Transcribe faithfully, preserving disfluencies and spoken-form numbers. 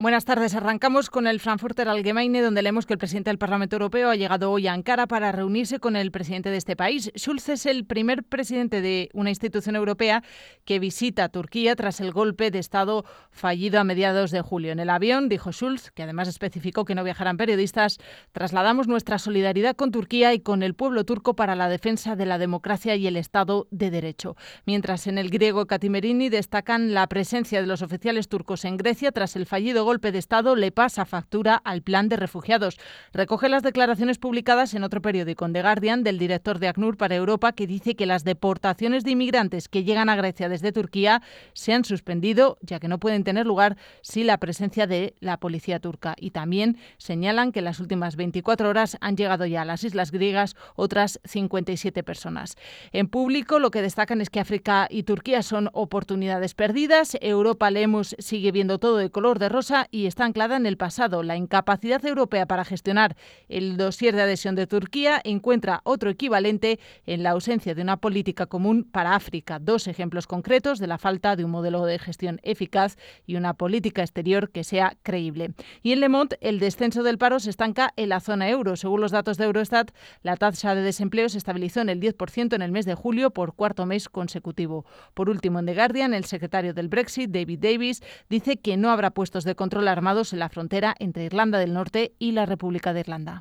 Buenas tardes. Arrancamos con el Frankfurter Allgemeine, donde leemos que el presidente del Parlamento Europeo ha llegado hoy a Ankara para reunirse con el presidente de este país. Schulz es el primer presidente de una institución europea que visita Turquía tras el golpe de Estado fallido a mediados de julio. En el avión, dijo Schulz, que además especificó que no viajarán periodistas, trasladamos nuestra solidaridad con Turquía y con el pueblo turco para la defensa de la democracia y el Estado de Derecho. Mientras en el griego Katimerini destacan la presencia de los oficiales turcos en Grecia tras el fallido golpe golpe de Estado le pasa factura al plan de refugiados. Recoge las declaraciones publicadas en otro periódico, en The Guardian, del director de ACNUR para Europa, que dice que las deportaciones de inmigrantes que llegan a Grecia desde Turquía se han suspendido, ya que no pueden tener lugar sin la presencia de la policía turca. Y también señalan que en las últimas veinticuatro horas han llegado ya a las islas griegas otras cincuenta y siete personas. En público, lo que destacan es que África y Turquía son oportunidades perdidas. Europa, leemos, sigue viendo todo de color de rosa y está anclada en el pasado. La incapacidad europea para gestionar el dossier de adhesión de Turquía encuentra otro equivalente en la ausencia de una política común para África. Dos ejemplos concretos de la falta de un modelo de gestión eficaz y una política exterior que sea creíble. Y en Le Monde, el descenso del paro se estanca en la zona euro. Según los datos de Eurostat, la tasa de desempleo se estabilizó en el diez por ciento en el mes de julio por cuarto mes consecutivo. Por último, en The Guardian, el secretario del Brexit, David Davis, dice que no habrá puestos de control armados en la frontera entre Irlanda del Norte y la República de Irlanda.